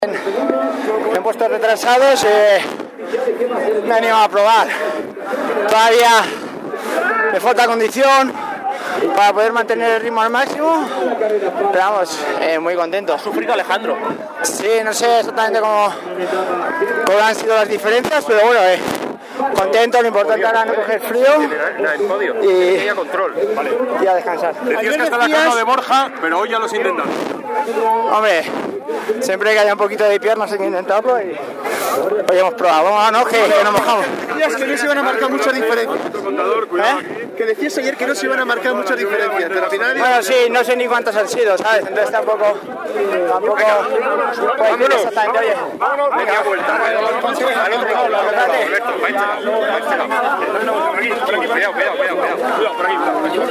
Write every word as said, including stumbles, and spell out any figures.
En puestos retrasados eh, me he animado a probar. Todavía me falta condición para poder mantener el ritmo al máximo, pero vamos, eh, muy contento. ¿Ha sufrido Alejandro? Sí, no sé exactamente cómo, cómo han sido las diferencias, pero bueno, eh, contento. Lo importante era no coger frío y, control. Vale. y a descansar. Decías que está la cama de Borja, pero hoy ya lo has intentado. Hombre, siempre que haya un poquito de piernas hay que intentarlo y hoy hemos probado. Vámonos, que, que nos mojamos. Decías que no se iban a marcar muchas diferencias. ¿Eh? Que decías ayer que no se iban a marcar muchas diferencias, pero al final... Bueno, sí, no sé ni cuántos han sido, ¿sabes? Entonces tampoco... Tampoco... Puedo decir exactamente, oye. Venga, vuelta. Espérate. Cuidado, cuidado, cuidado.